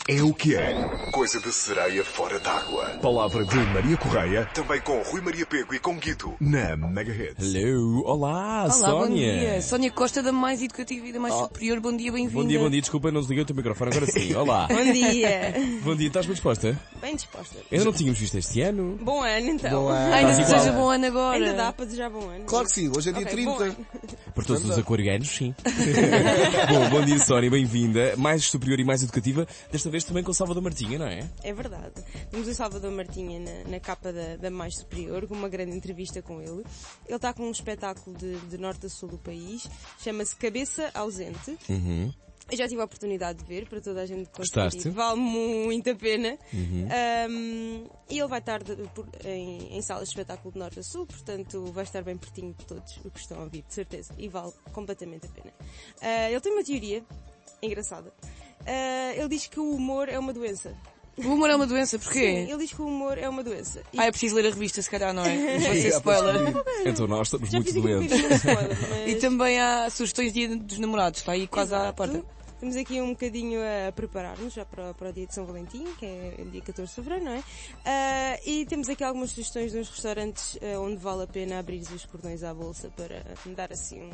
É o que é. Coisa de sereia fora d'água. Palavra de Maria Correia, também com Rui Maria Pego e com Guito, na Mega Hits. Hello, olá, Sónia. Bom dia. Sónia Costa, da Mais Educativa e da Mais Superior. Bom dia, bem-vinda. Bom dia, desculpa, não desliguei o teu microfone, agora sim, olá. Bom dia. Bom dia, estás bem disposta? Bem disposta. Ainda não tínhamos visto este ano. Bom ano, então. Bom ano. Ainda Estás que seja igual. bom ano agora. Ainda dá para desejar bom ano. Claro que sim, hoje é dia Ok, bom 30. ano. Por todos os aquarianos, sim. Bom dia, Sónia, bem-vinda. Mais superior e mais educativa, desta vez também com Salvador Martinha, não é? É verdade. Temos o Salvador Martinha na capa da Mais Superior, com uma grande entrevista com ele. Ele está com um espetáculo de norte a sul do país. Chama-se Cabeça Ausente. Eu já tive a oportunidade de ver, para toda a gente conhecer. Gostaste? Vale muito a pena. E ele vai estar em salas de espetáculo de norte a sul, portanto vai estar bem pertinho de todos os que estão a ouvir, de certeza. E vale completamente a pena. Ele tem uma teoria engraçada. Ele diz que o humor é uma doença. O humor é uma doença, porquê? Sim, ele diz que o humor é uma doença. É preciso ler a revista, se calhar, não é? Não ser spoiler. Então nós estamos Já muito fiz aqui um doentes. bocadinho de spoiler, mas... E também há sugestões de dia dos namorados, está aí quase à Exato. porta. Estamos aqui um bocadinho a preparar-nos já para o dia de São Valentim, que é o dia 14 de fevereiro, não é? E temos aqui algumas sugestões de uns restaurantes onde vale a pena abrir os cordões à bolsa para dar assim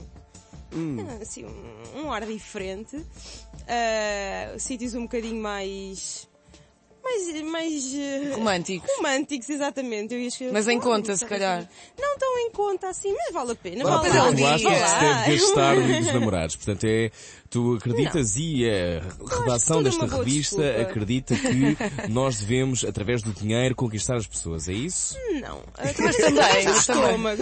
um ar diferente. Sítios um bocadinho mais românticos, exatamente. Eu ia escrever, Mas em conta, se calhar. Não tão em conta assim, mas vale a pena. Vale a Vale pena. lá. Tu achas que se Vá lá. deve gastar o dia dos namorados. Portanto, tu acreditas e a redação tudo desta uma boa revista desculpa. acredita que nós devemos, através do dinheiro, conquistar as pessoas. É isso? Não. Mas também, O mas também. estômago.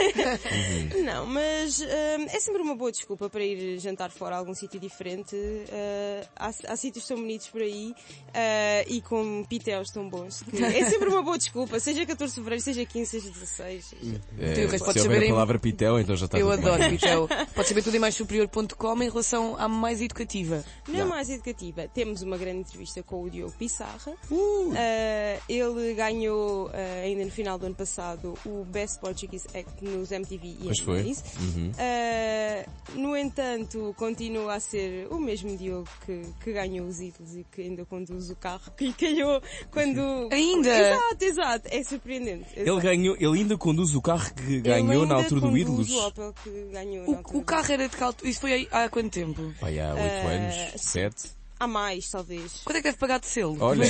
Não, mas é sempre uma boa desculpa para ir jantar fora a algum sítio diferente. Há sítios tão bonitos por aí e com pitéus tão bons. Que é sempre uma boa desculpa. Seja 14 de fevereiro, seja 15, seja 16. Tem o resto, Se pode houver saber a em- palavra pitel, então já está Eu tudo bem. adoro Pitel. Pode saber tudo em maissuperior.com em relação à Mais Educativa. Na Mais Educativa, temos uma grande entrevista com o Diogo Pissarra. Ele ganhou, ainda no final do ano passado, o Best Portuguese Act nos MTV Pois foi. EMAs. No entanto, continua a ser o mesmo Diogo que ganhou os ídolos e que ainda conduz o carro que calhou quando... Ainda? Exato. É surpreendente. Ele ainda conduz o carro que ganhou na altura do Ídolos? O Opel que ganhou na altura O carro era de que altura? Isso foi há quanto tempo? Pai, há 8 anos, 7. Há mais, talvez. Quanto é que deve pagar de selo? Olha,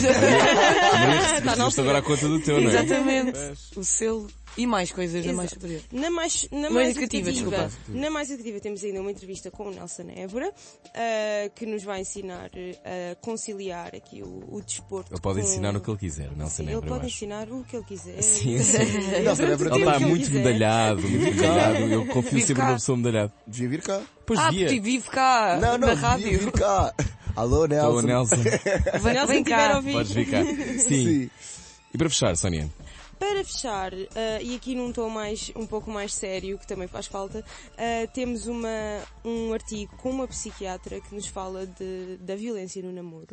Tá na recebeste agora a conta do teu, não é? Exatamente. O selo e mais coisas da Mais Superior. Na mais Educativa, desculpa. Na Mais Educativa temos ainda uma entrevista com o Nelson Évora, que nos vai ensinar a conciliar aqui o desporto. Ele pode com... ensinar o que ele quiser, Nelson Sim, ele Évora, eu pode acho. ensinar o que ele quiser. Sim. Nelson Évora Ele está o que ele muito quiser. medalhado, Eu confio Vive sempre cá. numa pessoa medalhada. Devia vir cá. Pois Porque via. vive cá Não, na devia rádio. vir cá. Alô, Nelson. Ô, Nelson, Vem Nelson, vem tiver a cá. ouvir. podes vir cá. Sim. Sim. E para fechar, Sónia? Para fechar, e aqui num tom um pouco mais sério, que também faz falta, temos um artigo com uma psiquiatra que nos fala da violência no namoro,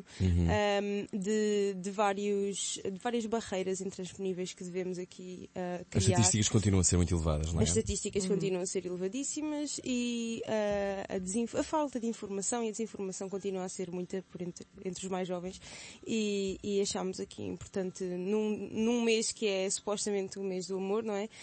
de várias barreiras intransponíveis que devemos aqui As criar. estatísticas continuam a ser muito elevadas, não é? As estatísticas continuam a ser elevadíssimas e a falta de informação e a desinformação continua a ser muita entre os mais jovens e achámos aqui importante num mês que é supostamente o mês do amor, não é?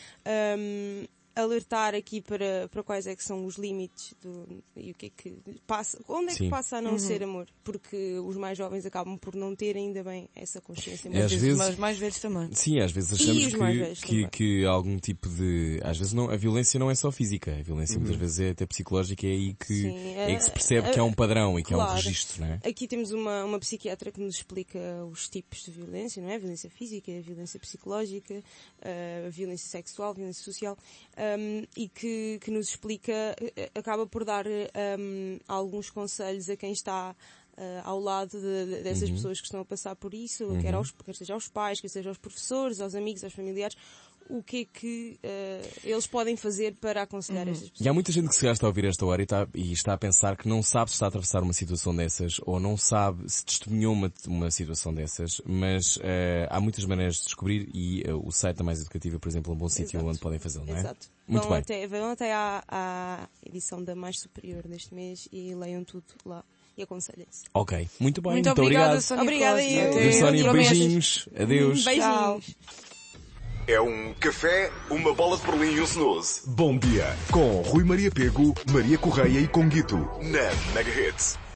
Alertar aqui para quais é que são os limites e o que é que passa, onde é que Sim. passa a não ser amor, porque os mais jovens acabam por não ter ainda bem essa consciência. É, às vezes- Mas mais velhos também. Sim, às vezes E achamos os mais velhos também. que algum tipo de... Às vezes não, a violência não é só física, a violência muitas vezes é até psicológica, é aí que, Sim, é aí que se percebe que há um padrão e que há um claro. registro, não é? Aqui temos uma psiquiatra que nos explica os tipos de violência, não é? A violência física, a violência psicológica, a violência sexual, a violência social, e que nos explica, acaba por dar alguns conselhos a quem está ao lado dessas pessoas que estão a passar por isso, quer seja aos pais, quer seja aos professores, aos amigos, aos familiares, o que é que eles podem fazer para aconselhar estas pessoas. E há muita gente que se gasta a ouvir esta hora e está a pensar que não sabe se está a atravessar uma situação dessas ou não sabe se testemunhou uma situação dessas, mas há muitas maneiras de descobrir e o site da Mais Educativa, por exemplo, é um bom sítio Exato. onde podem fazê-lo, não é? Exato. Muito bem. Vão até à edição da Mais Superior deste mês e leiam tudo lá. e aconselhem-se. Ok, muito bem, Muito obrigada, obrigado. Sónia. Obrigada, Costa. eu. Até Sónia, outra vez. beijinhos. Adeus. Beijinhos. É um café, uma bola de Berlim e um snooze. Bom dia com Rui Maria Pego, Maria Correia e Conguito na Mega Hits.